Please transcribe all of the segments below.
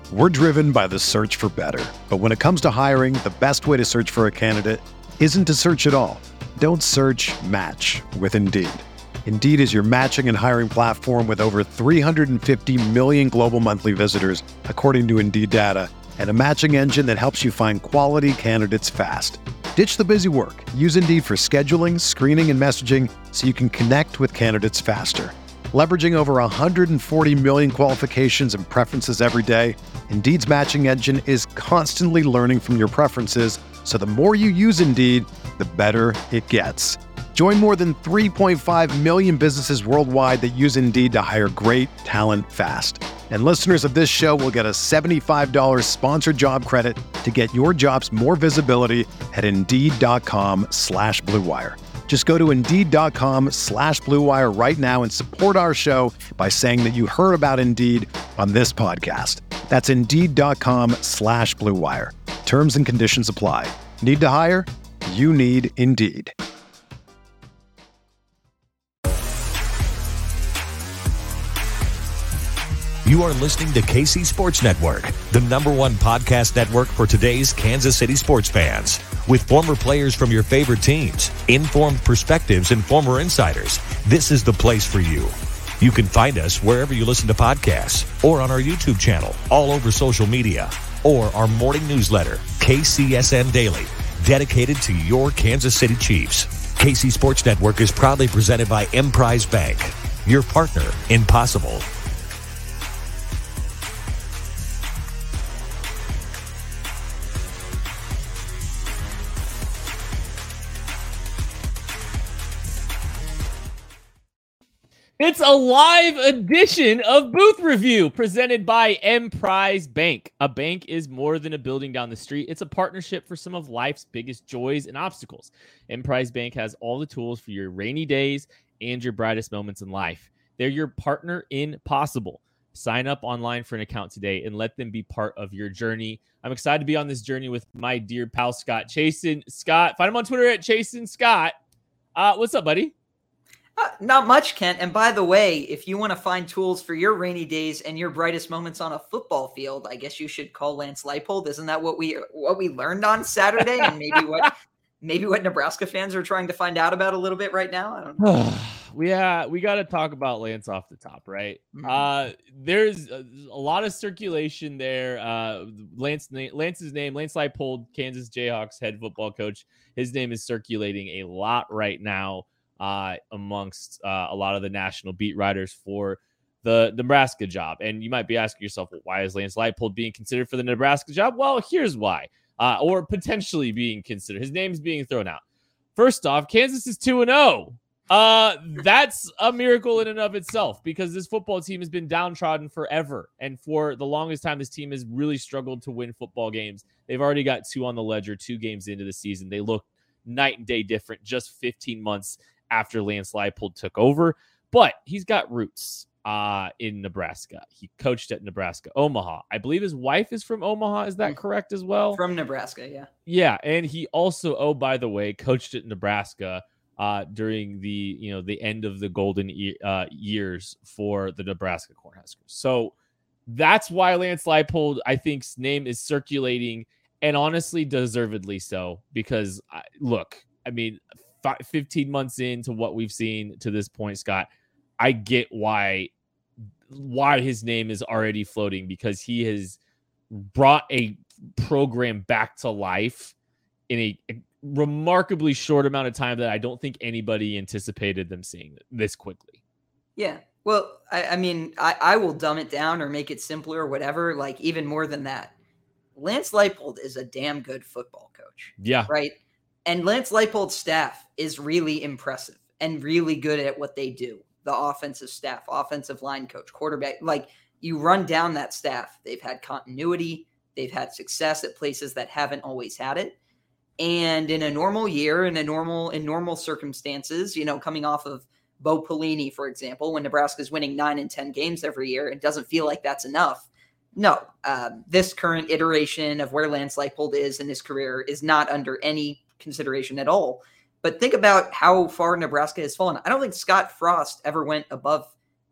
We're driven by the search for better. But when it comes to hiring, the best way to search for a candidate isn't to search at all. Don't search, match with Indeed. Indeed is your matching and hiring platform with over 350 million global monthly visitors, according to Indeed data, and a matching engine that helps you find quality candidates fast. Ditch the busy work. Use Indeed for scheduling, screening, and messaging so you can connect with candidates faster. Leveraging over 140 million qualifications and preferences every day, Indeed's matching engine is constantly learning from your preferences, so the more you use Indeed, the better it gets. Join more than 3.5 million businesses worldwide that use Indeed to hire great talent fast. And listeners of this show will get a $75 sponsored job credit to get your jobs more visibility at Indeed.com/Blue Wire. Just go to Indeed.com/Blue Wire right now and support our show by saying that you heard about Indeed on this podcast. That's Indeed.com/Blue Wire. Terms and conditions apply. Need to hire? You need Indeed. You are listening to KC Sports Network, the #1 podcast network for today's Kansas City sports fans. With former players from your favorite teams, informed perspectives, and former insiders, this is the place for you. You can find us wherever you listen to podcasts, or on our YouTube channel, all over social media, or our morning newsletter, KCSN Daily, dedicated to your Kansas City Chiefs. KC Sports Network is proudly presented by Emprise Bank, your partner in possible. It's a live edition of Booth Review presented by Emprise Bank. A bank is more than a building down the street. It's a partnership for some of life's biggest joys and obstacles. Emprise Bank has all the tools for your rainy days and your brightest moments in life. They're your partner in possible. Sign up online for an account today and let them be part of your journey. I'm excited to be on this journey with my dear pal, Scott Chasen. Scott, find him on Twitter at Chasen Scott. What's up, buddy? Not much, Kent. And by the way, if you want to find tools for your rainy days and your brightest moments on a football field, I guess you should call Lance Leipold. Isn't that what we learned on Saturday? And maybe what Nebraska fans are trying to find out about a little bit right now? I don't know. We got to talk about Lance off the top, right? Mm-hmm. There's a lot of circulation there. Lance's name, Lance Leipold, Kansas Jayhawks head football coach. His name is circulating a lot right now. Amongst a lot of the national beat writers for the Nebraska job. And you might be asking yourself, well, why is Lance Leipold being considered for the Nebraska job? Well, here's why. Or potentially being considered. His name's being thrown out. First off, Kansas is 2-0. That's a miracle in and of itself because this football team has been downtrodden forever. And for the longest time, this team has really struggled to win football games. They've already got 2 on the ledger, 2 games into the season. They look night and day different just 15 months after Lance Leipold took over, but he's got roots in Nebraska. He coached at Nebraska Omaha. I believe his wife is from Omaha. Is that correct as well? From Nebraska, yeah. Yeah, and he also, by the way, coached at Nebraska during the end of the golden years for the Nebraska Cornhuskers. So that's why Lance Leipold, I think's name is circulating, and honestly, deservedly so. Because 15 months into what we've seen to this point, Scott, I get why his name is already floating because he has brought a program back to life in a remarkably short amount of time that I don't think anybody anticipated them seeing this quickly. Yeah. Well, I will dumb it down or make it simpler or whatever. Like even more than that, Lance Leipold is a damn good football coach. Yeah. Right. And Lance Leipold's staff is really impressive and really good at what they do. The offensive staff, offensive line coach, quarterback, like you run down that staff. They've had continuity. They've had success at places that haven't always had it. And in a normal year, in normal circumstances, coming off of Bo Pelini, for example, when Nebraska's winning 9 and 10 games every year, it doesn't feel like that's enough. No, this current iteration of where Lance Leipold is in his career is not under any consideration at all. But think about how far Nebraska has fallen. I don't think Scott Frost ever went above.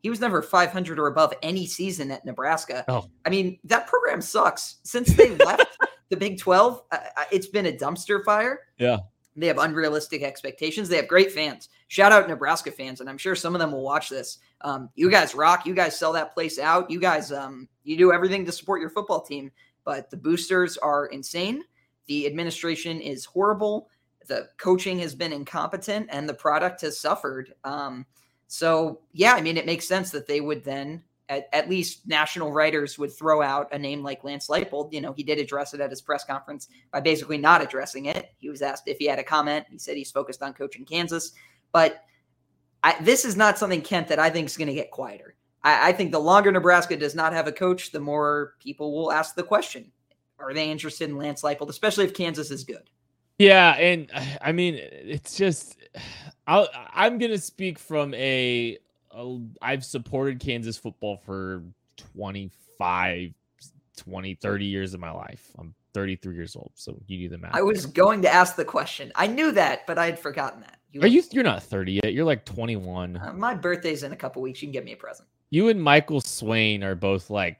He was never 500 or above any season at Nebraska. Oh. I mean, that program sucks. Since they left the Big 12, it's been a dumpster fire. Yeah. They have unrealistic expectations. They have great fans. Shout out Nebraska fans, and I'm sure some of them will watch this. You guys rock. You guys sell that place out. You guys, you do everything to support your football team. But the boosters are insane. The administration is horrible. The coaching has been incompetent, and the product has suffered. So, yeah, I mean, it makes sense that they would then, at least national writers would throw out a name like Lance Leipold. You know, he did address it at his press conference by basically not addressing it. He was asked if he had a comment. He said he's focused on coaching Kansas. But this is not something, Kent, that I think is going to get quieter. I think the longer Nebraska does not have a coach, the more people will ask the question, are they interested in Lance Leipold, especially if Kansas is good? Yeah, and I mean, it's just I'm going to speak from I've supported Kansas football for 25, 20, 30 years of my life. I'm 33 years old, so you do the math. I was going to ask the question. I knew that, but I had forgotten that. You're not 30 yet. You're like 21. My birthday's in a couple weeks. You can get me a present. You and Michael Swain are both like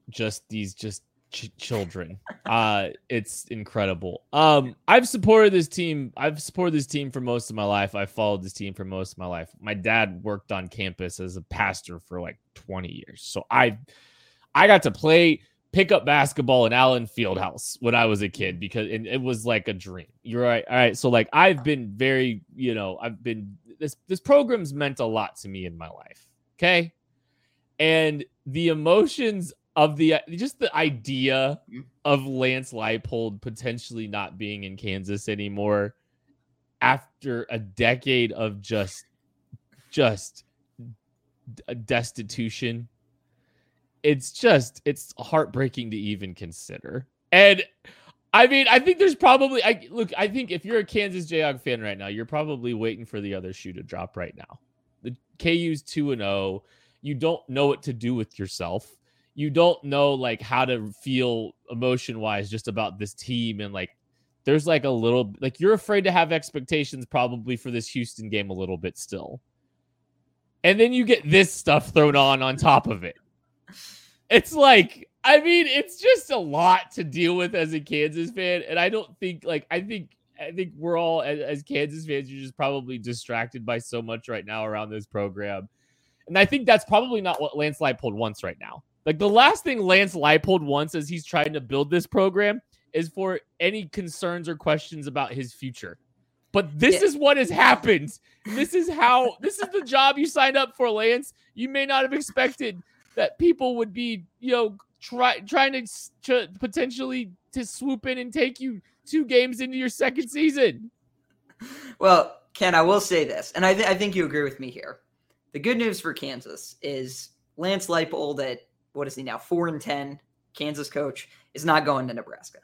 children. It's incredible. I've supported this team for most of my life. I've followed this team for most of my life. My dad worked on campus as a pastor for like 20 years. So I got to pick up basketball in Allen Fieldhouse when I was a kid because it was like a dream. You're right. All right. So like I've been very, this program's meant a lot to me in my life. Okay. And the emotions of the idea of Lance Leipold potentially not being in Kansas anymore after a decade of just destitution. It's heartbreaking to even consider. And I mean, I think there's probably, I think if you're a Kansas Jayhawk fan right now, you're probably waiting for the other shoe to drop right now. The KU's 2-0. You don't know what to do with yourself. You don't know like how to feel emotion wise just about this team. And like, there's like a little, like you're afraid to have expectations probably for this Houston game a little bit still. And then you get this stuff thrown on top of it. It's like, I mean, it's just a lot to deal with as a Kansas fan. And I don't think like, I think we're all as Kansas fans, you're just probably distracted by so much right now around this program. And I think that's probably not what Lance Leipold wants right now. Like the last thing Lance Leipold wants as he's trying to build this program is for any concerns or questions about his future. But this is what has happened. This is the job you signed up for, Lance. You may not have expected that people would be, trying to potentially to swoop in and take you 2 games into your second season. Well, Ken, I will say this, and I think you agree with me here. The good news for Kansas is Lance Leipold at, what is he now, 4-10, Kansas coach, is not going to Nebraska.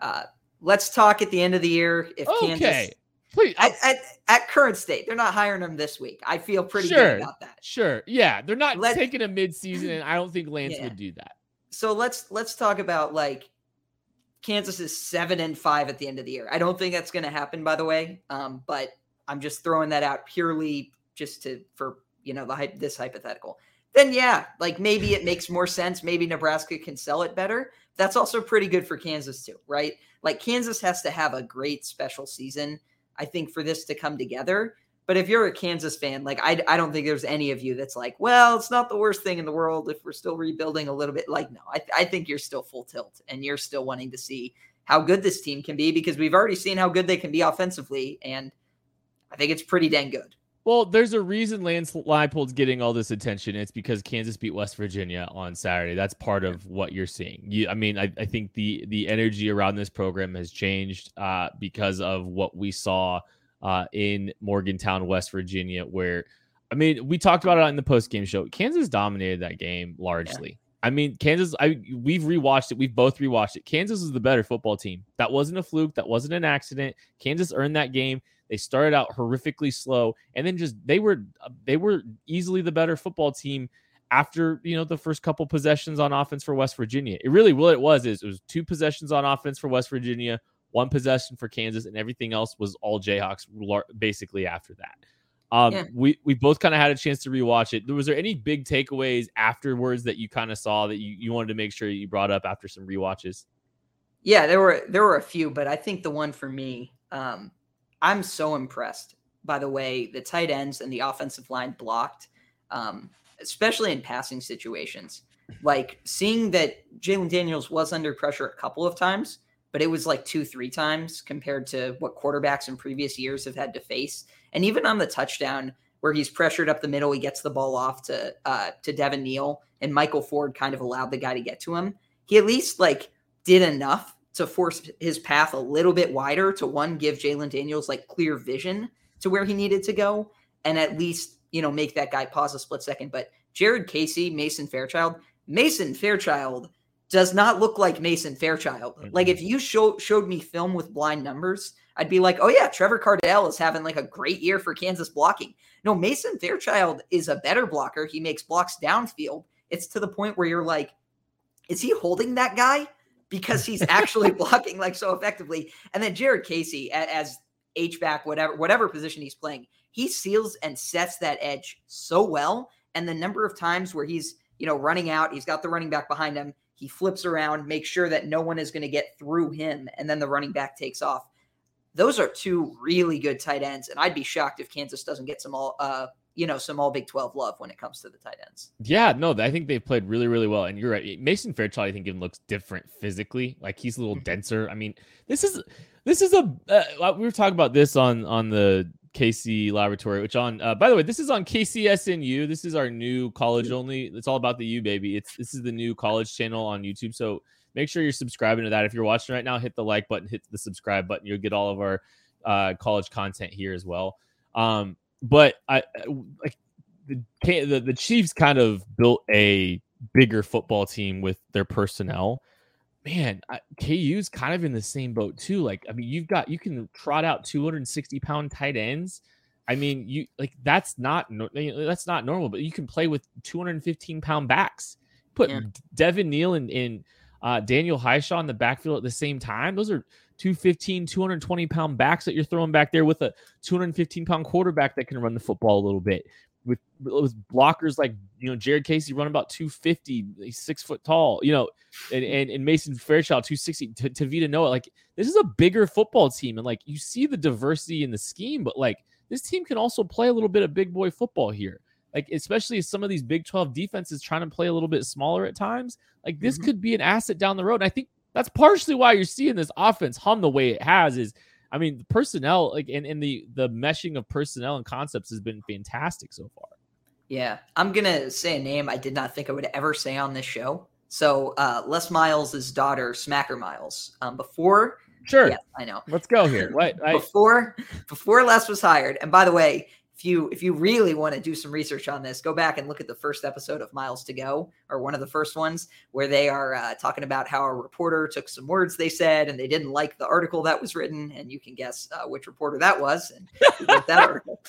Let's talk at the end of the year. If Kansas, please, at current state, they're not hiring him this week. I feel pretty good about that. Sure, yeah, they're not taking a midseason, and I don't think Lance would do that. So let's talk about like Kansas is 7-5 at the end of the year. I don't think that's going to happen, by the way. But I'm just throwing that out purely just for this hypothetical. Then like maybe it makes more sense. Maybe Nebraska can sell it better. That's also pretty good for Kansas too, right? Like Kansas has to have a great special season, I think, for this to come together. But if you're a Kansas fan, like I don't think there's any of you that's like, well, it's not the worst thing in the world if we're still rebuilding a little bit. Like, no, I think you're still full tilt and you're still wanting to see how good this team can be because we've already seen how good they can be offensively. And I think it's pretty dang good. Well, there's a reason Lance Leipold's getting all this attention. It's because Kansas beat West Virginia on Saturday. That's part of what you're seeing. I think the energy around this program has changed because of what we saw in Morgantown, West Virginia, where, we talked about it in the post-game show. Kansas dominated that game largely. Yeah. Kansas, we've rewatched it. We've both rewatched it. Kansas was the better football team. That wasn't a fluke. That wasn't an accident. Kansas earned that game. They started out horrifically slow, and then they were easily the better football team after the first couple possessions on offense for West Virginia. It really what it was 2 possessions on offense for West Virginia, 1 possession for Kansas, and everything else was all Jayhawks basically after that. We both kind of had a chance to rewatch it. Was there any big takeaways afterwards that you kind of saw that you wanted to make sure you brought up after some rewatches? Yeah, there were a few, but I think the one for me, I'm so impressed by the way the tight ends and the offensive line blocked, especially in passing situations. Like seeing that Jalen Daniels was under pressure a couple of times, but it was like 2-3 times compared to what quarterbacks in previous years have had to face. And even on the touchdown where he's pressured up the middle, he gets the ball off to Devin Neal, and Michael Ford kind of allowed the guy to get to him. He at least like did enough to force his path a little bit wider to give Jalen Daniels like clear vision to where he needed to go, and at least, make that guy pause a split second. But Jared Casey, Mason Fairchild does not look like Mason Fairchild. Mm-hmm. Like if you showed me film with blind numbers, I'd be like, oh yeah, Trevor Cardell is having like a great year for Kansas blocking. No, Mason Fairchild is a better blocker. He makes blocks downfield. It's to the point where you're like, is he holding that guy? Because he's actually blocking like so effectively. And then Jared Casey as H-back, whatever position he's playing, he seals and sets that edge so well. And the number of times where he's, running out, he's got the running back behind him. He flips around, makes sure that no one is going to get through him. And then the running back takes off. Those are two really good tight ends. And I'd be shocked if Kansas doesn't get some all Big 12 love when it comes to the tight ends. Yeah, no, I think they've played really, really well. And you're right. Mason Fairchild, I think, even looks different physically. Like he's a little denser. I mean, this is we were talking about this on the KC Laboratory, which by the way, this is on KCSNU. This is our new college only. It's all about the U, baby. This is the new college channel on YouTube. So make sure you're subscribing to that. If you're watching right now, hit the like button, hit the subscribe button. You'll get all of our college content here as well. But the Chiefs kind of built a bigger football team with their personnel. Man, KU's kind of in the same boat too. Like, I mean, you can trot out 260-pound tight ends. I mean, that's not normal. But you can play with 215-pound backs. Put Devin Neal and Daniel Highshaw in the backfield at the same time. Those are 220-pound backs that you're throwing back there with a 215-pound quarterback that can run the football a little bit. With blockers like, Jared Casey running about 250, he's 6 foot tall, and Mason Fairchild 260, Tavita Noah. Like, this is a bigger football team. And like, you see the diversity in the scheme, but like, this team can also play a little bit of big boy football here. Like, especially some of these Big 12 defenses trying to play a little bit smaller at times. Like, this could be an asset down the road. And I think that's partially why you're seeing this offense hum the way it has. Is, I mean, the personnel, like, and the meshing of personnel and concepts has been fantastic so far. Yeah, I'm gonna say a name I did not think I would ever say on this show. So Les Miles' daughter, Smacker Miles. Before, sure, yeah, I know. Let's go here. What before Les was hired, and by the way, if you really want to do some research on this, go back and look at the first episode of Miles to Go, or one of the first ones, where they are talking about how a reporter took some words they said and they didn't like the article that was written, and you can guess which reporter that was and who wrote that article.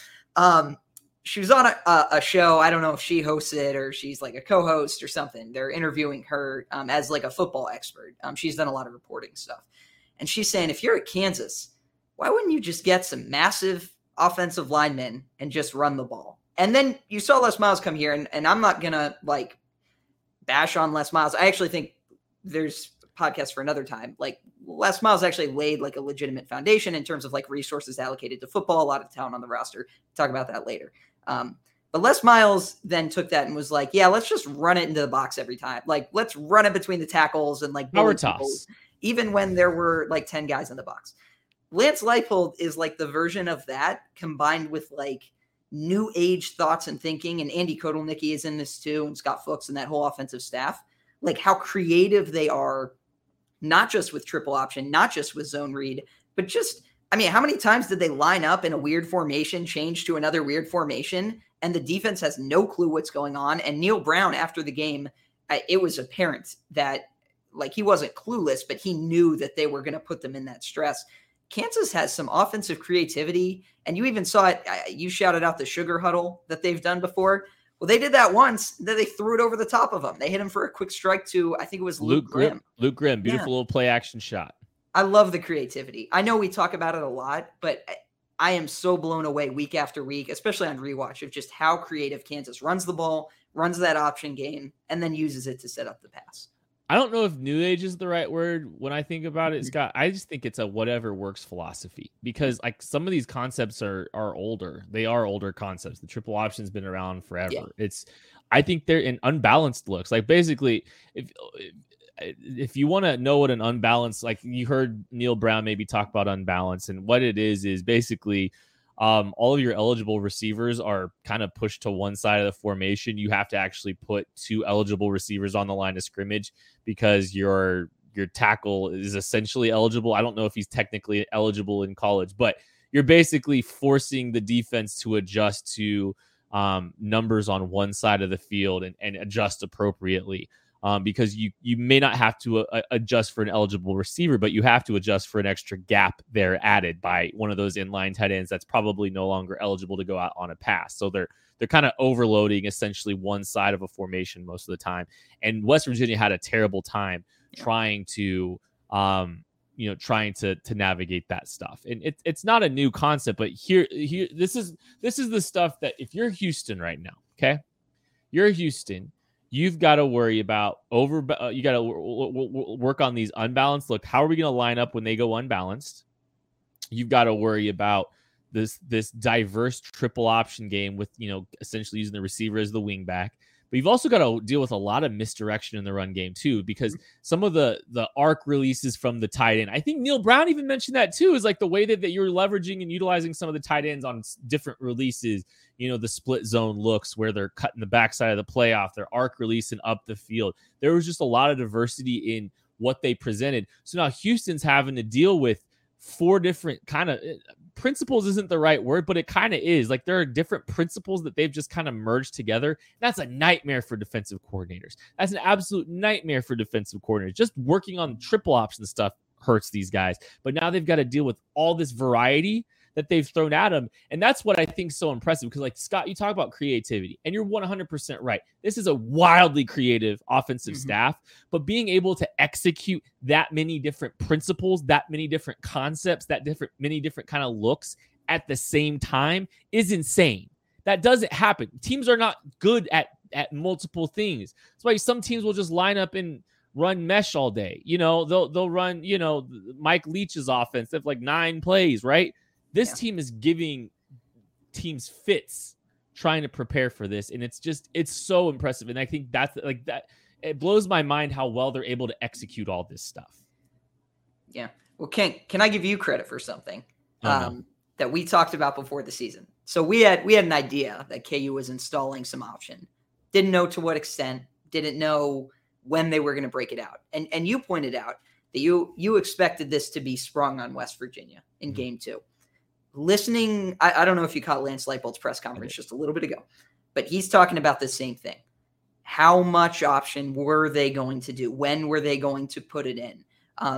She was on a show. I don't know if she hosts it or she's like a co-host or something. They're interviewing her as like a football expert. She's done a lot of reporting stuff. And she's saying, if you're at Kansas, why wouldn't you just get some massive offensive linemen and just run the ball? And then you saw Les Miles come here, and I'm not going to like bash on Les Miles. I actually think there's podcast for another time. Like, Les Miles actually laid like a legitimate foundation in terms of like resources allocated to football, a lot of talent on the roster. Talk about that later. But Les Miles then took that and was like, yeah, let's just run it into the box every time. Like, let's run it between the tackles and like power toss, even when there were like 10 guys in the box. Lance Leipold is like the version of that, combined with like new age thoughts and thinking. And Andy Kotelnicki is in this too, and Scott Fuchs and that whole offensive staff. Like, how creative they are, not just with triple option, not just with zone read, but just, I mean, how many times did they line up in a weird formation, change to another weird formation, and the defense has no clue what's going on? And Neil Brown, after the game, it was apparent that like he wasn't clueless, but he knew that they were going to put them in that stress. Kansas has some offensive creativity, and you even saw it. You shouted out the sugar huddle that they've done before. Well, they did that once. Then they threw it over the top of them. They hit him for a quick strike to, I think it was Luke Grimm. Luke Grimm, beautiful little play action shot. I love the creativity. I know we talk about it a lot, but I am so blown away week after week, especially on rewatch, of just how creative Kansas runs the ball, runs that option game, and then uses it to set up the pass. I don't know if new age is the right word when I think about it, Scott. I just think it's a whatever works philosophy, because like some of these concepts are older. They are older concepts. The triple option's been around forever. Yeah. I think they're in unbalanced looks. Like basically, if you want to know what an unbalanced, like you heard Neil Brown maybe talk about unbalance, and what it is basically all of your eligible receivers are kind of pushed to one side of the formation. You have to actually put 2 eligible receivers on the line of scrimmage because your tackle is essentially eligible. I don't know if he's technically eligible in college, but you're basically forcing the defense to adjust to numbers on one side of the field and adjust appropriately. Because you may not have to adjust for an eligible receiver, but you have to adjust for an extra gap there added by one of those inline tight ends that's probably no longer eligible to go out on a pass. So they're kind of overloading essentially one side of a formation most of the time. And West Virginia had a terrible time trying to navigate that stuff. And it's not a new concept, but here this is the stuff that if you're Houston right now, okay, you're Houston. You've got to worry about you got to work on these unbalanced. Look, how are we going to line up when they go unbalanced? You've got to worry about this diverse triple option game with, essentially using the receiver as the wing back. But you've also got to deal with a lot of misdirection in the run game too, because some of the arc releases from the tight end, I think Neil Brown even mentioned that too, is like the way that you're leveraging and utilizing some of the tight ends on different releases. The split zone looks where they're cutting the backside of the playoff, they're arc releasing up the field. There was just a lot of diversity in what they presented. So now Houston's having to deal with 4 different kind of principles isn't the right word, but it kind of is. Like there are different principles that they've just kind of merged together. That's a nightmare for defensive coordinators. That's an absolute nightmare for defensive coordinators. Just working on triple option stuff hurts these guys. But now they've got to deal with all this variety that they've thrown at them. And that's what I think is so impressive, because like Scott, you talk about creativity and you're 100% right. This is a wildly creative offensive staff, but being able to execute that many different principles, that many different concepts, many different kind of looks at the same time is insane. That doesn't happen. Teams are not good at multiple things. That's why some teams will just line up and run mesh all day. They'll run, Mike Leach's offense. They have like 9 plays, right? This team is giving teams fits trying to prepare for this. And it's so impressive. And I think that's like that. It blows my mind how well they're able to execute all this stuff. Yeah. Well, can I give you credit for something that we talked about before the season? So we had an idea that KU was installing some option. Didn't know to what extent, didn't know when they were going to break it out. And you pointed out that you expected this to be sprung on West Virginia in game 2. Listening, I don't know if you caught Lance Leipold's press conference just a little bit ago, but he's talking about the same thing. How much option were they going to do? When were they going to put it in?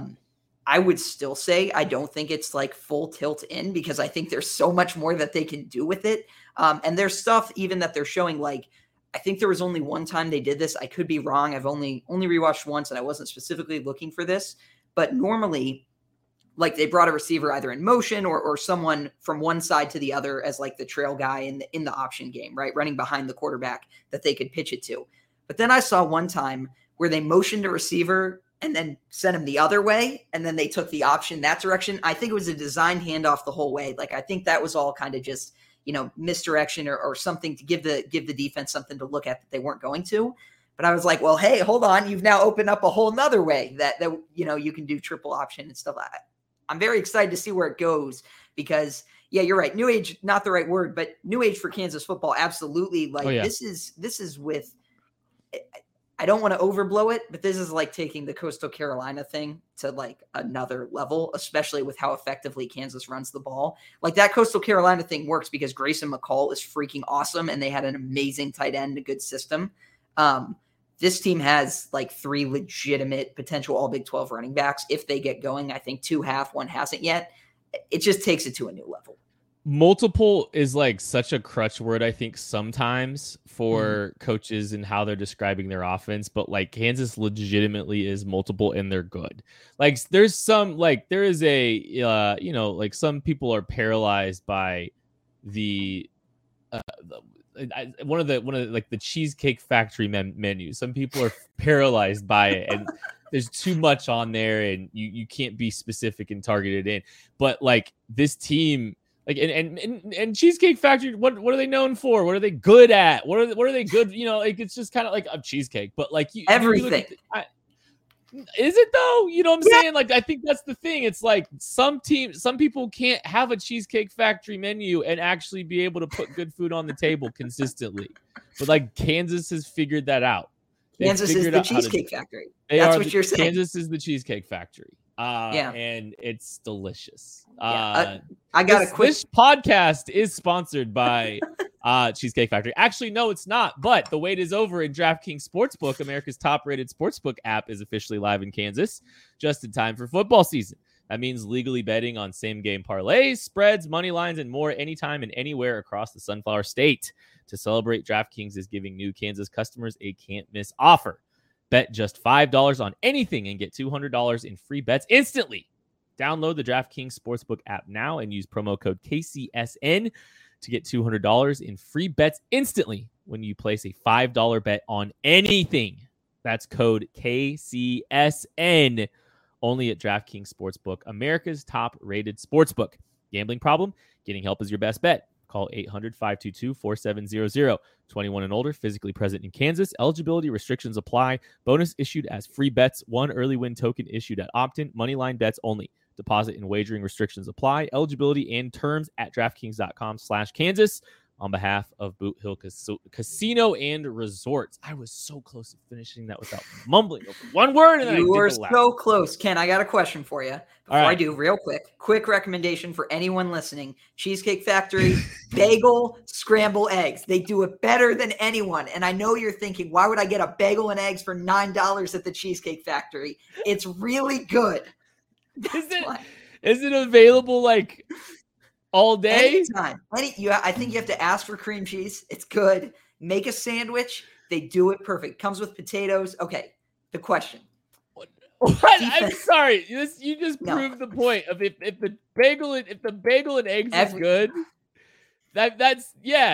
I would still say I don't think it's like full tilt in, because I think there's so much more that they can do with it. And there's stuff even that they're showing, like, I think there was only one time they did this. I could be wrong. I've only rewatched once, and I wasn't specifically looking for this. But normally, like, they brought a receiver either in motion or someone from one side to the other as like the trail guy in the option game, right? Running behind the quarterback that they could pitch it to. But then I saw one time where they motioned a receiver and then sent him the other way, and then they took the option that direction. I think it was a designed handoff the whole way. Like, I think that was all kind of just, misdirection or something to give the defense something to look at that they weren't going to. But I was like, well, hey, hold on. You've now opened up a whole nother way that you can do triple option and stuff like that. I'm very excited to see where it goes, because you're right. New age, not the right word, but new age for Kansas football. Absolutely. Like this is with, I don't want to overblow it, but this is like taking the Coastal Carolina thing to like another level, especially with how effectively Kansas runs the ball. Like, that Coastal Carolina thing works because Grayson McCall is freaking awesome, and they had an amazing tight end, a good system. This team has like 3 legitimate potential all Big 12 running backs if they get going. I think 2 have, 1 hasn't yet. It just takes it to a new level. Multiple is like such a crutch word, I think, sometimes for coaches and how they're describing their offense. But like Kansas legitimately is multiple and they're good. Like there's some like there is a like some people are paralyzed by the one of the like the Cheesecake Factory menu. Some people are paralyzed by it, and there's too much on there, and you can't be specific and targeted in. But like this team. Like and Cheesecake Factory, what are they known for? What are they good at? What are they good? Like it's just kind of like a cheesecake, but like everything. Is it though? You know what I'm saying? Like I think that's the thing. It's like some people can't have a Cheesecake Factory menu and actually be able to put good food on the table consistently. But like Kansas has figured that out. Kansas is the Cheesecake Factory. That's what you're saying. Kansas is the Cheesecake Factory. And it's delicious. I got this podcast is sponsored by Cheesecake Factory. Actually, no, it's not. But the wait is over, and DraftKings Sportsbook, America's top-rated sportsbook app, is officially live in Kansas, just in time for football season. That means legally betting on same-game parlays, spreads, money lines, and more anytime and anywhere across the Sunflower State. To celebrate, DraftKings is giving new Kansas customers a can't-miss offer. Bet just $5 on anything and get $200 in free bets instantly. Download the DraftKings Sportsbook app now and use promo code KCSN to get $200 in free bets instantly when you place a $5 bet on anything. That's code KCSN. Only at DraftKings Sportsbook, America's top-rated sportsbook. Gambling problem? Getting help is your best bet. Call 800-522-4700. 21 and older, physically present in Kansas. Eligibility restrictions apply. Bonus issued as free bets. One early win token issued at opt-in. Moneyline bets only. Deposit and wagering restrictions apply. Eligibility and terms at DraftKings.com/Kansas. On behalf of Boot Hill Casino and Resorts. I was so close to finishing that without mumbling over one word. And you were so close. Ken, I got a question for you. Before right. I do, real quick recommendation for anyone listening. Cheesecake Factory, bagel, scramble eggs. They do it better than anyone. And I know you're thinking, why would I get a bagel and eggs for $9 at the Cheesecake Factory? It's really good. Is it available like all day? Anytime. I think you have to ask for cream cheese. It's good. Make a sandwich. They do it perfect. Comes with potatoes. Okay. The question. What? I'm sorry. You just proved the point of if the bagel and eggs is good. That's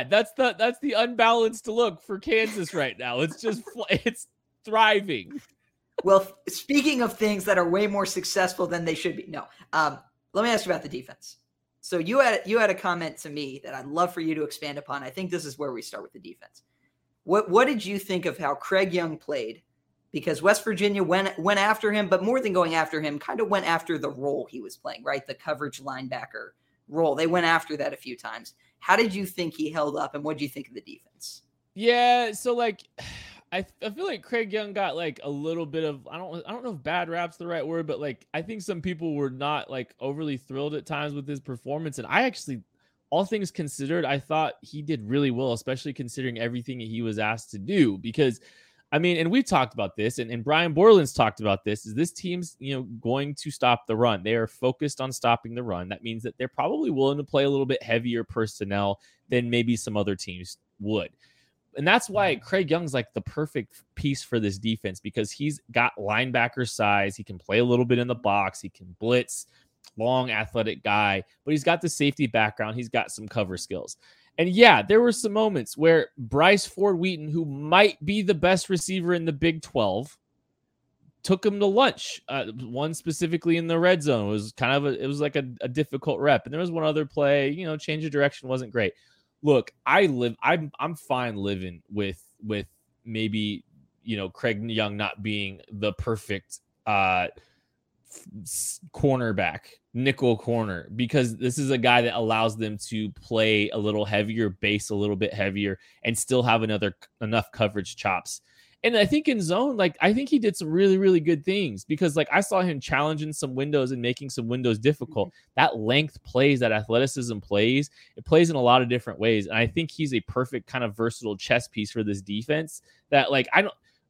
the unbalanced look for Kansas right now. It's just it's thriving. Well, speaking of things that are way more successful than they should be. No. Let me ask you about the defense. So you had a comment to me that I'd love for you to expand upon. I think this is where we start with the defense. What did you think of how Craig Young played? Because West Virginia went after him, but more than going after him, kind of went after the role he was playing, right? The coverage linebacker role. They went after that a few times. How did you think he held up, and what did you think of the defense? Yeah, so like I feel like Craig Young got like a little bit of I don't know if bad rap's the right word, but like I think some people were not like overly thrilled at times with his performance, and I actually, all things considered, I thought he did really well, especially considering everything he was asked to do. Because I mean, and we've talked about this, and Brian Borland's talked about this, is this team's going to stop the run. They are focused on stopping the run. That means that they're probably willing to play a little bit heavier personnel than maybe some other teams would. And that's why Craig Young's like the perfect piece for this defense, because he's got linebacker size. He can play a little bit in the box. He can blitz, long athletic guy, but he's got the safety background. He's got some cover skills. And yeah, there were some moments where Bryce Ford Wheaton, who might be the best receiver in the Big 12, took him to lunch. One specifically in the red zone was it was like a difficult rep. And there was one other play, change of direction wasn't great. Look, I'm fine living with maybe, Craig Young not being the perfect cornerback, nickel corner, because this is a guy that allows them to play a little heavier, base a little bit heavier, and still have enough coverage chops. And I think in zone, I think he did some really, really good things, because I saw him challenging some windows and making some windows difficult. That length plays, that athleticism plays. It plays in a lot of different ways. And I think he's a perfect kind of versatile chess piece for this defense that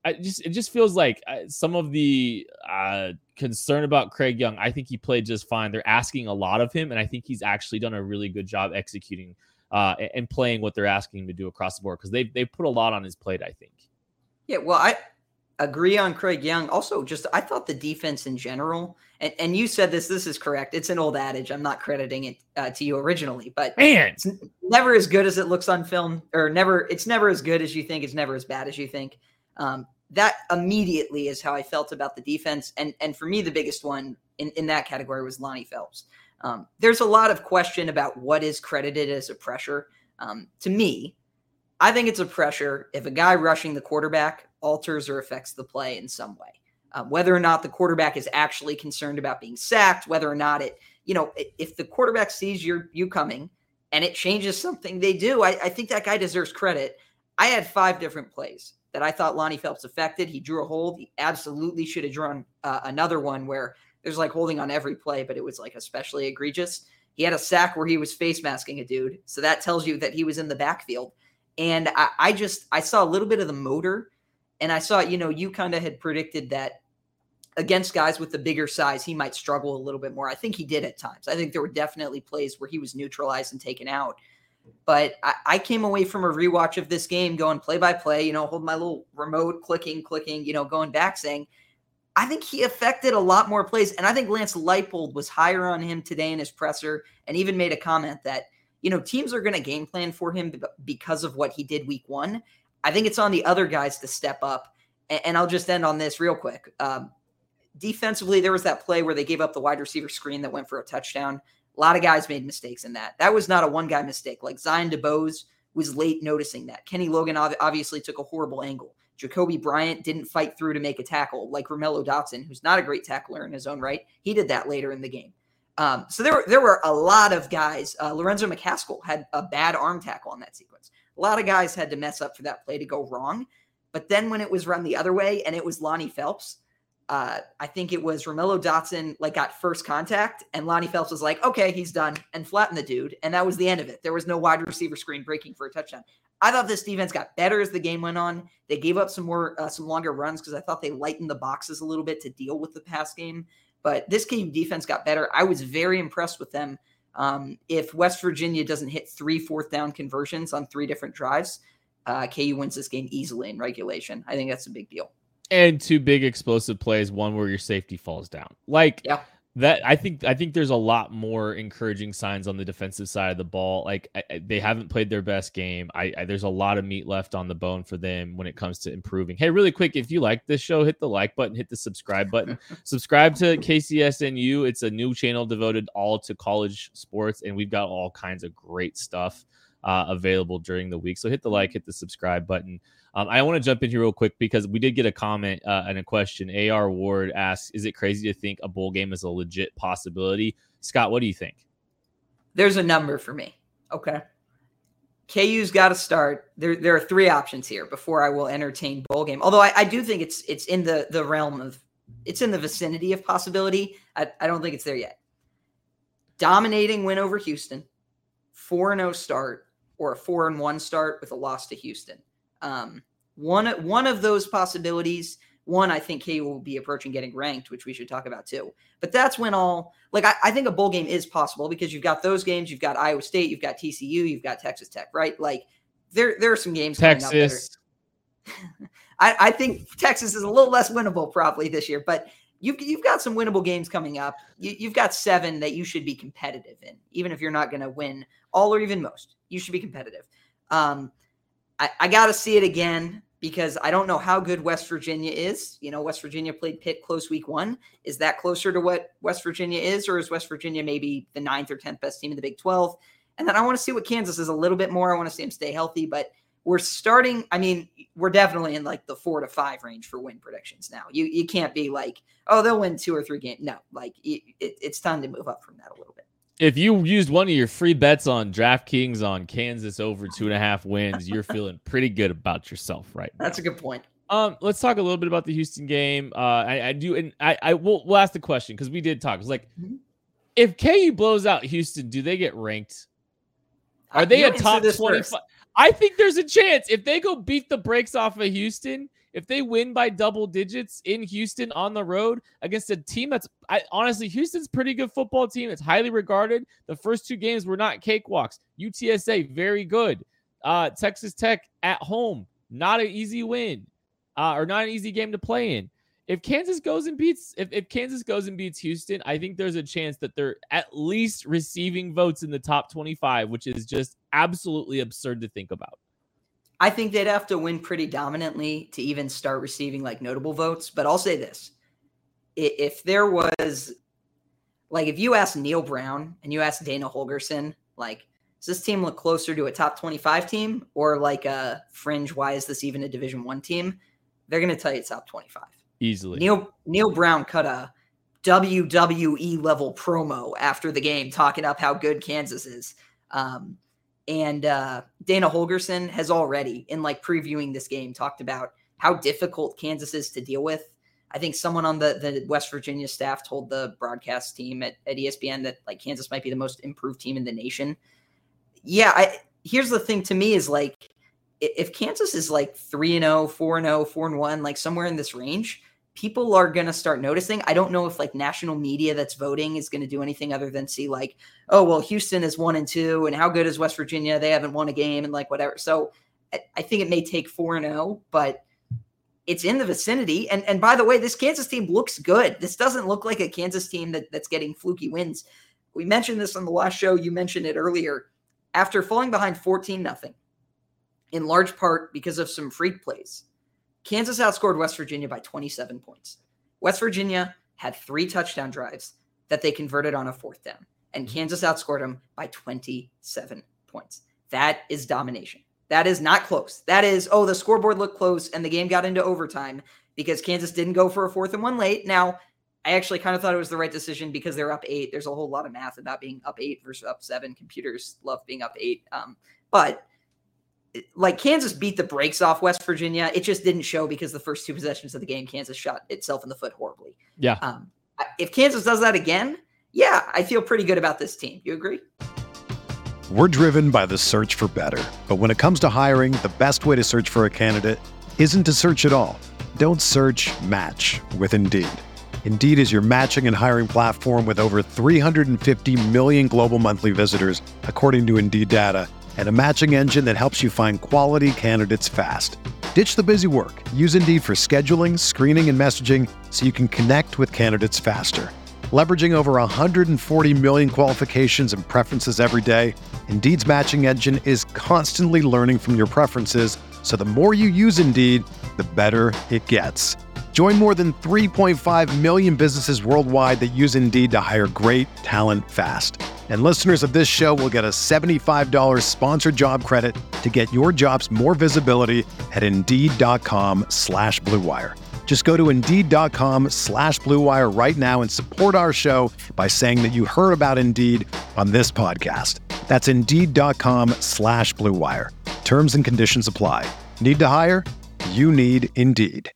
it just feels like some of the concern about Craig Young. I think he played just fine. They're asking a lot of him, and I think he's actually done a really good job executing and playing what they're asking him to do across the board, because they put a lot on his plate, I think. Yeah, well, I agree on Craig Young. Also, I thought the defense in general, and you said this is correct. It's an old adage. I'm not crediting it to you originally, but man, it's never as good as it looks on film, or it's never as good as you think. It's never as bad as you think. That immediately is how I felt about the defense. And for me, the biggest one in that category was Lonnie Phelps. There's a lot of question about what is credited as a pressure. To me, I think it's a pressure if a guy rushing the quarterback alters or affects the play in some way. Whether or not the quarterback is actually concerned about being sacked, whether or not if the quarterback sees you coming and it changes something they do, I think that guy deserves credit. I had 5 different plays that I thought Lonnie Phelps affected. He drew a hold. He absolutely should have drawn another one where there's like holding on every play, but it was like especially egregious. He had a sack where he was face masking a dude. So that tells you that he was in the backfield. And I saw a little bit of the motor, and I saw, you kind of had predicted that against guys with the bigger size, he might struggle a little bit more. I think he did at times. I think there were definitely plays where he was neutralized and taken out. But I came away from a rewatch of this game going play by play, hold my little remote clicking, going back saying, I think he affected a lot more plays. And I think Lance Leipold was higher on him today in his presser and even made a comment that, teams are going to game plan for him because of what he did week 1. I think it's on the other guys to step up. And I'll just end on this real quick. Defensively, there was that play where they gave up the wide receiver screen that went for a touchdown. A lot of guys made mistakes in that. That was not a one-guy mistake. Like Zion DeBose was late noticing that. Kenny Logan obviously took a horrible angle. Jacoby Bryant didn't fight through to make a tackle like Romello Dotson, who's not a great tackler in his own right. He did that later in the game. So there were a lot of guys. Lorenzo McCaskill had a bad arm tackle on that sequence. A lot of guys had to mess up for that play to go wrong. But then when it was run the other way and it was Lonnie Phelps, I think it was Romello Dotson got first contact, and Lonnie Phelps was like, okay, he's done, and flattened the dude. And that was the end of it. There was no wide receiver screen breaking for a touchdown. I thought this defense got better as the game went on. They gave up some longer runs because I thought they lightened the boxes a little bit to deal with the pass game. But this game defense got better. I was very impressed with them. If West Virginia doesn't hit 3 4th down conversions on 3 different drives, KU wins this game easily in regulation. I think that's a big deal. And 2 big explosive plays, one where your safety falls down. That I think there's a lot more encouraging signs on the defensive side of the ball. They haven't played their best game. There's a lot of meat left on the bone for them when it comes to improving. Hey, really quick, if you like this show, hit the like button, hit the subscribe button. Subscribe to KCSNU. It's a new channel devoted all to college sports, and we've got all kinds of great stuff available during the week. So hit the like, hit the subscribe button. I want to jump in here real quick because we did get a comment and a question. AR Ward asks, is it crazy to think a bowl game is a legit possibility? Scott, what do you think? There's a number for me. Okay. KU's got to start. There are 3 options here before I will entertain bowl game. Although I do think it's in the realm of, it's in the vicinity of possibility. I don't think it's there yet. Dominating win over Houston, 4-0 start, or a 4-1 start with a loss to Houston. One of those possibilities. One, I think KU will be approaching getting ranked, which we should talk about too. But that's when I think a bowl game is possible because you've got those games, you've got Iowa State, you've got TCU, you've got Texas Tech, right? There are some games Texas. coming up that I think Texas is a little less winnable probably this year, but you've got some winnable games coming up. You've got 7 that you should be competitive in, even if you're not going to win all or even most. You should be competitive. I got to see it again because I don't know how good West Virginia is. West Virginia played Pitt close week 1. Is that closer to what West Virginia is, or is West Virginia maybe the 9th or 10th best team in the Big 12? And then I want to see what Kansas is a little bit more. I want to see them stay healthy, but we're definitely in the 4 to 5 range for win predictions now. You can't be they'll win 2 or 3 games. No, it's time to move up from that a little bit. If you used one of your free bets on DraftKings on Kansas over 2.5 wins, you're feeling pretty good about yourself right now. That's a good point. Let's talk a little bit about the Houston game. We'll ask the question because we did talk. It's if KU blows out Houston, do they get ranked? Are they a top 25? I think there's a chance if they go beat the brakes off of Houston. If they win by double digits in Houston on the road against a team honestly, Houston's a pretty good football team. It's highly regarded. The first 2 games were not cakewalks. UTSA, very good. Texas Tech at home, not an easy win, or not an easy game to play in. If Kansas goes and beats Houston, I think there's a chance that they're at least receiving votes in the top 25, which is just absolutely absurd to think about. I think they'd have to win pretty dominantly to even start receiving like notable votes. But I'll say this. If there was, like, if you ask Neil Brown and you ask Dana Holgorsen, like, does this team look closer to a top 25 team or like a fringe, why is this even a Division I team? They're going to tell you it's top 25. Easily. Neil Brown cut a WWE level promo after the game talking up how good Kansas is. And Dana Holgorsen has already, in like previewing this game, talked about how difficult Kansas is to deal with. I think someone on the West Virginia staff told the broadcast team at ESPN that like Kansas might be the most improved team in the nation. Yeah, here's the thing to me is like, if Kansas is like 3-0, 4-0, 4-1, like somewhere in this range, people are going to start noticing. I don't know if like national media that's voting is going to do anything other than see like, oh, well, Houston is 1-2 and how good is West Virginia? They haven't won a game and like whatever. So I think it may take 4-0, but it's in the vicinity. And by the way, this Kansas team looks good. This doesn't look like a Kansas team that's getting fluky wins. We mentioned this on the last show. You mentioned it earlier. After falling behind 14-0, in large part because of some freak plays, Kansas outscored West Virginia by 27 points. West Virginia had 3 touchdown drives that they converted on a 4th down, and Kansas outscored them by 27 points. That is domination. That is not close. That is, the scoreboard looked close and the game got into overtime because Kansas didn't go for a 4th and 1 late. Now, I actually kind of thought it was the right decision because they're up 8. There's a whole lot of math about being up 8 versus up 7. Computers love being up 8. But like Kansas beat the brakes off West Virginia. It just didn't show because the first 2 possessions of the game, Kansas shot itself in the foot horribly. Yeah. If Kansas does that again, yeah, I feel pretty good about this team. You agree? We're driven by the search for better. But when it comes to hiring, the best way to search for a candidate isn't to search at all. Don't search, match with Indeed. Indeed is your matching and hiring platform with over 350 million global monthly visitors, according to Indeed data, and a matching engine that helps you find quality candidates fast. Ditch the busy work. Use Indeed for scheduling, screening, and messaging so you can connect with candidates faster. Leveraging over 140 million qualifications and preferences every day, Indeed's matching engine is constantly learning from your preferences, so the more you use Indeed, the better it gets. Join more than 3.5 million businesses worldwide that use Indeed to hire great talent fast. And listeners of this show will get a $75 sponsored job credit to get your jobs more visibility at Indeed.com/Blue Wire. Just go to Indeed.com/Blue Wire right now and support our show by saying that you heard about Indeed on this podcast. That's Indeed.com/Blue Wire. Terms and conditions apply. Need to hire? You need Indeed.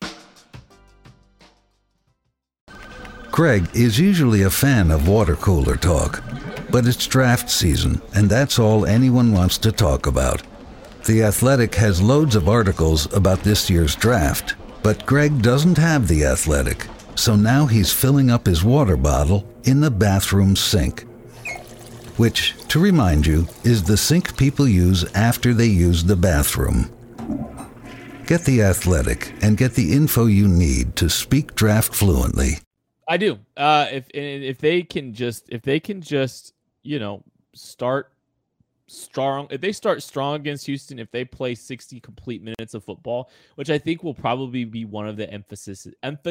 Greg is usually a fan of water cooler talk, but it's draft season, and that's all anyone wants to talk about. The Athletic has loads of articles about this year's draft, but Greg doesn't have The Athletic, so now he's filling up his water bottle in the bathroom sink. Which, to remind you, is the sink people use after they use the bathroom. Get The Athletic and get the info you need to speak draft fluently. I do. If they can just start strong. If they start strong against Houston, if they play 60 complete minutes of football, which I think will probably be one of the emphases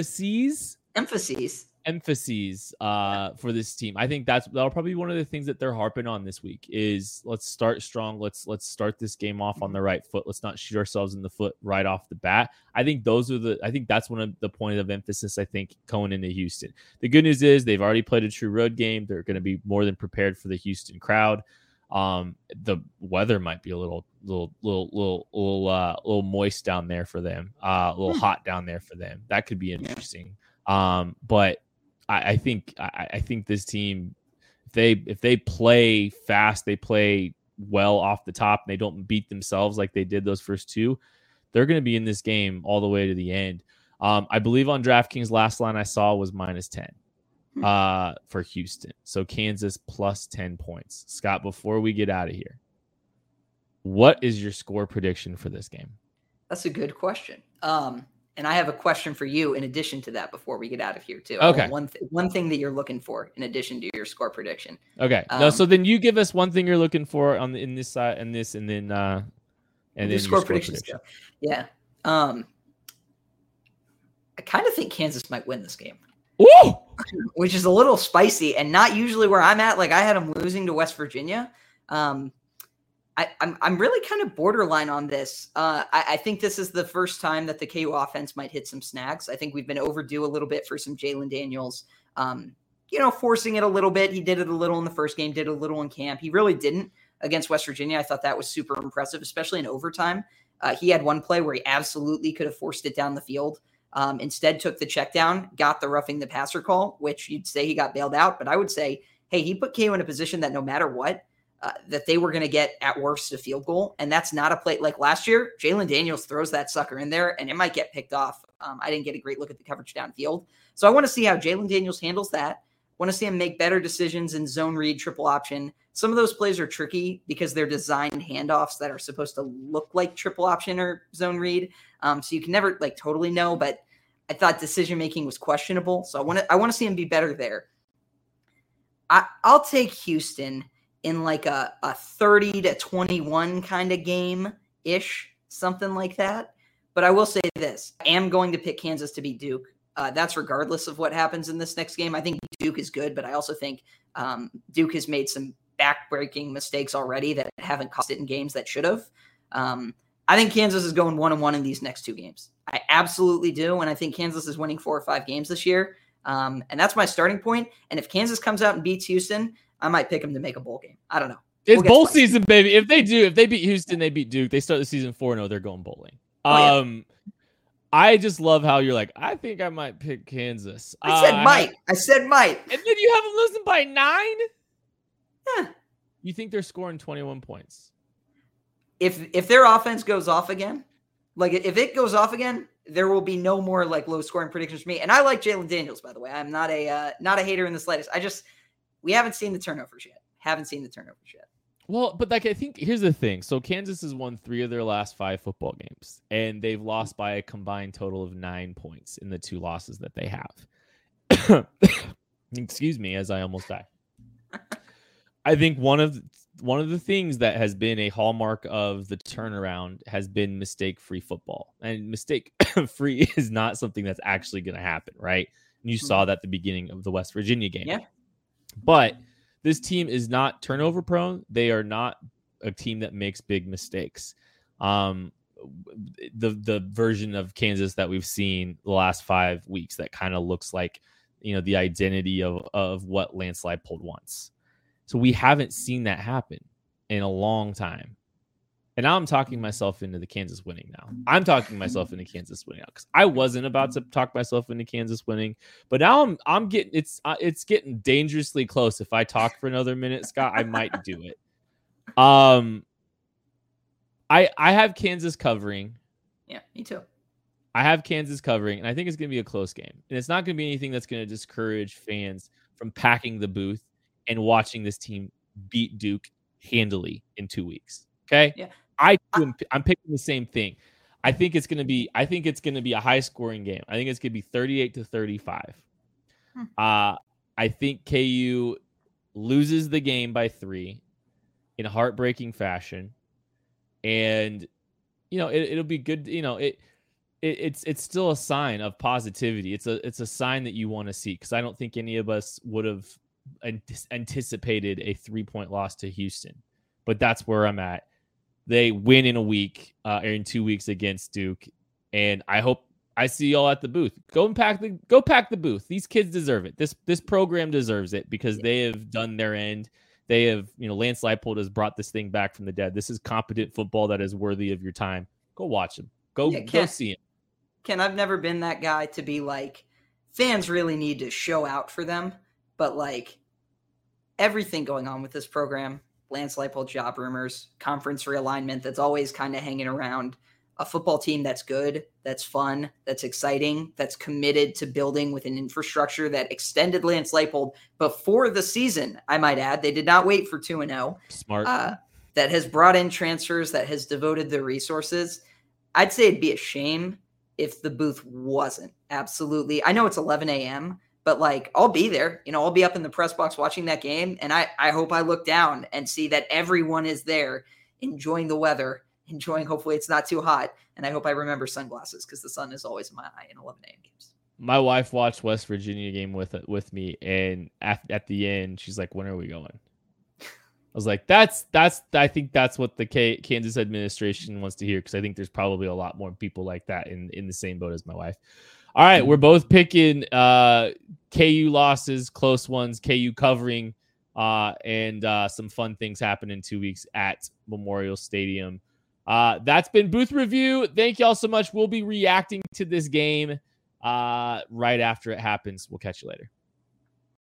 for this team. I think that'll probably be one of the things that they're harping on this week is let's start strong. Let's start this game off on the right foot. Let's not shoot ourselves in the foot right off the bat. I think that's one of the points of emphasis, I think, going into Houston. The good news is they've already played a true road game. They're going to be more than prepared for the Houston crowd. The weather might be a little moist down there for them, a little hot down there for them. That could be interesting. But I think this team, if they play fast, they play well off the top, and they don't beat themselves like they did those first 2, They're going to be in this game all the way to the end. I believe on DraftKings last line I saw was -10 for Houston. So Kansas plus 10 points. Scott, before we get out of here, what is your score prediction for this game? That's a good question. And I have a question for you in addition to that before we get out of here too. Okay. One thing that you're looking for in addition to your score prediction. Okay. No, so then you give us one thing you're looking for in this side and this, and then your score prediction. Yeah. I kind of think Kansas might win this game. Woo! Which is a little spicy and not usually where I'm at. Like I had them losing to West Virginia. I'm really kind of borderline on this. I think this is the first time that the KU offense might hit some snags. I think we've been overdue a little bit for some Jalen Daniels, forcing it a little bit. He did it a little in the first game, did a little in camp. He really didn't against West Virginia. I thought that was super impressive, especially in overtime. He had one play where he absolutely could have forced it down the field. Instead took the check down, got the roughing the passer call, which you'd say he got bailed out. But I would say, hey, he put KU in a position that no matter what, that they were going to get at worst a field goal. And that's not a play like last year. Jalen Daniels throws that sucker in there and it might get picked off. I didn't get a great look at the coverage downfield. So I want to see how Jalen Daniels handles that. Want to see him make better decisions in zone read, triple option. Some of those plays are tricky because they're designed handoffs that are supposed to look like triple option or zone read. So you can never totally know, but I thought decision-making was questionable. So I want to see him be better there. I'll take Houston in like a 30-21 kind of game-ish, something like that. But I will say this. I am going to pick Kansas to beat Duke. That's regardless of what happens in this next game. I think Duke is good, but I also think Duke has made some back-breaking mistakes already that haven't cost it in games that should have. I think Kansas is going 1-1 in these next two games. I absolutely do, and I think Kansas is winning 4 or 5 games this year. And that's my starting point. And if Kansas comes out and beats Houston, I might pick them to make a bowl game. I don't know. It's bowl season, baby. If they beat Houston, they beat Duke, they start the season 4-0, they're going bowling. I just love how you're like, I think I might pick Kansas. I said might. And then you have them losing by 9? Yeah. You think they're scoring 21 points? If their offense goes off again, if it goes off again, there will be no more low scoring predictions for me. And I like Jalen Daniels, by the way. I'm not a hater in the slightest. We haven't seen the turnovers yet. Well, but I think here's the thing. So Kansas has won 3 of their last 5 football games, and they've lost by a combined total of 9 points in the 2 losses that they have. Excuse me, as I almost die. I think one of the things that has been a hallmark of the turnaround has been mistake-free football. And mistake-free is not something that's actually going to happen, right? And you saw that at the beginning of the West Virginia game. Yeah. But this team is not turnover prone. They are not a team that makes big mistakes. The version of Kansas that we've seen the last 5 weeks that kind of looks like, the identity of what Lance Leipold wants. So we haven't seen that happen in a long time. And now I'm talking myself into the Kansas winning now. Because I wasn't about to talk myself into Kansas winning, but now I'm getting it's getting dangerously close. If I talk for another minute, Scott, I might do it. I have Kansas covering. Yeah, me too. I have Kansas covering, and I think it's going to be a close game. And it's not going to be anything that's going to discourage fans from packing the booth and watching this team beat Duke handily in 2 weeks. Okay. Yeah. I'm picking the same thing. I think it's going to be a high scoring game. I think it's going to be 38-35. I think KU loses the game by 3 in a heartbreaking fashion. And, it'll be good. It's still a sign of positivity. It's a sign that you want to see, because I don't think any of us would have anticipated a 3-point loss to Houston, but that's where I'm at. They win in a week, or in 2 weeks against Duke, and I hope I see y'all at the booth. Go pack the booth. These kids deserve it. This program deserves it, because they have done their end. They have, Lance Leipold has brought this thing back from the dead. This is competent football that is worthy of your time. Go watch him. Go see him. Ken, I've never been that guy to be like, fans really need to show out for them. But everything going on with this program, Lance Leipold job rumors, conference realignment that's always kind of hanging around, a football team that's good, that's fun, that's exciting, that's committed to building with an infrastructure that extended Lance Leipold before the season, I might add. They did not wait for 2-0. Smart. That has brought in transfers, that has devoted the resources. I'd say it'd be a shame if the booth wasn't. Absolutely. I know it's 11 a.m., but like, I'll be there. I'll be up in the press box watching that game, and I hope I look down and see that everyone is there enjoying the weather, hopefully it's not too hot, and I hope I remember sunglasses because the sun is always in my eye in 11 a.m. games. My wife watched West Virginia game with me, and at the end, she's like, "When are we going?" I was like, "That's. I think that's what the Kansas administration wants to hear, because I think there's probably a lot more people like that in the same boat as my wife." All right, we're both picking KU losses, close ones, KU covering, and some fun things happen in 2 weeks at Memorial Stadium. That's been Booth Review. Thank you all so much. We'll be reacting to this game right after it happens. We'll catch you later.